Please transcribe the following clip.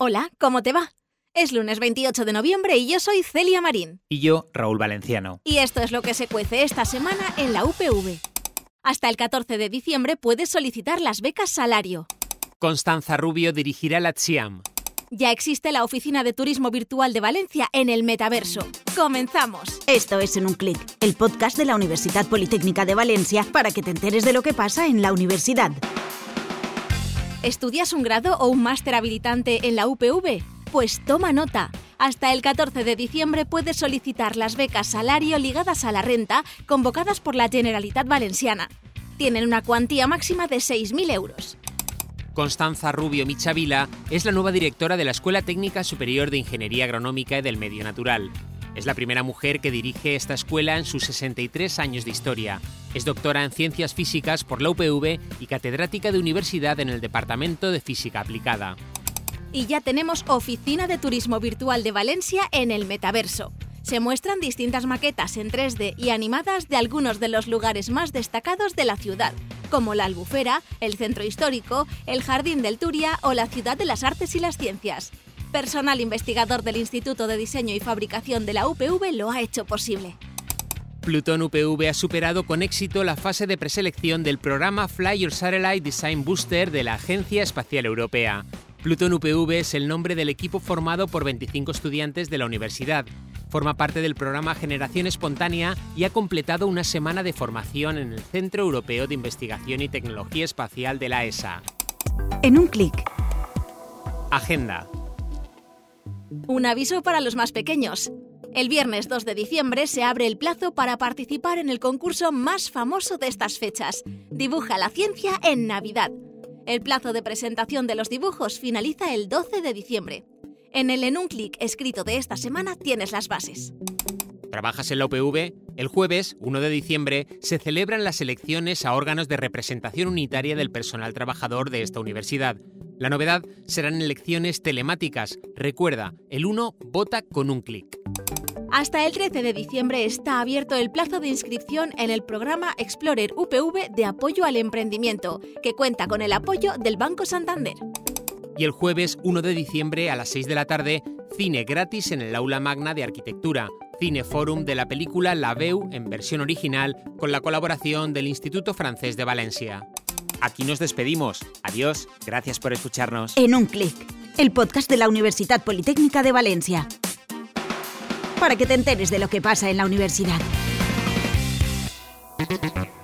Hola, ¿cómo te va? Es lunes 28 de noviembre y yo soy Celia Marín. Y yo, Raúl Valenciano. Y esto es lo que se cuece esta semana en la UPV. Hasta el 14 de diciembre puedes solicitar las becas Salario. Constanza Rubio dirigirá la TSIAM. Ya existe la Oficina de Turismo Virtual de Valencia en el metaverso. ¡Comenzamos! Esto es En un Clic, el podcast de la Universidad Politécnica de Valencia para que te enteres de lo que pasa en la universidad. ¿Estudias un grado o un máster habilitante en la UPV? Pues toma nota. Hasta el 14 de diciembre puedes solicitar las becas Salario ligadas a la renta convocadas por la Generalitat Valenciana. Tienen una cuantía máxima de 6.000 euros. Constanza Rubio Michavila es la nueva directora de la Escuela Técnica Superior de Ingeniería Agronómica y del Medio Natural. Es la primera mujer que dirige esta escuela en sus 63 años de historia. Es doctora en Ciencias Físicas por la UPV y catedrática de Universidad en el Departamento de Física Aplicada. Y ya tenemos Oficina de Turismo Virtual de Valencia en el metaverso. Se muestran distintas maquetas en 3D y animadas de algunos de los lugares más destacados de la ciudad, como la Albufera, el Centro Histórico, el Jardín del Turia o la Ciudad de las Artes y las Ciencias. Personal investigador del Instituto de Diseño y Fabricación de la UPV lo ha hecho posible. Plutón UPV ha superado con éxito la fase de preselección del programa Fly Your Satellite Design Booster de la Agencia Espacial Europea. Plutón UPV es el nombre del equipo formado por 25 estudiantes de la universidad. Forma parte del programa Generación Espontánea y ha completado una semana de formación en el Centro Europeo de Investigación y Tecnología Espacial de la ESA. En un Clic. Agenda. Un aviso para los más pequeños. El viernes 2 de diciembre se abre el plazo para participar en el concurso más famoso de estas fechas. Dibuja la ciencia en Navidad. El plazo de presentación de los dibujos finaliza el 12 de diciembre. En un Clic escrito de esta semana tienes las bases. ¿Trabajas en la UPV? El jueves, 1 de diciembre, se celebran las elecciones a órganos de representación unitaria del personal trabajador de esta universidad. La novedad serán elecciones telemáticas. Recuerda, el 1 vota con un clic. Hasta el 13 de diciembre está abierto el plazo de inscripción en el programa Explorer UPV de apoyo al emprendimiento, que cuenta con el apoyo del Banco Santander. Y el jueves 1 de diciembre a las 6 de la tarde, cine gratis en el Aula Magna de Arquitectura, Cineforum de la película La Veu en versión original con la colaboración del Instituto Francés de Valencia. Aquí nos despedimos. Adiós, gracias por escucharnos. En un Clic, el podcast de la Universidad Politécnica de Valencia. Para que te enteres de lo que pasa en la universidad.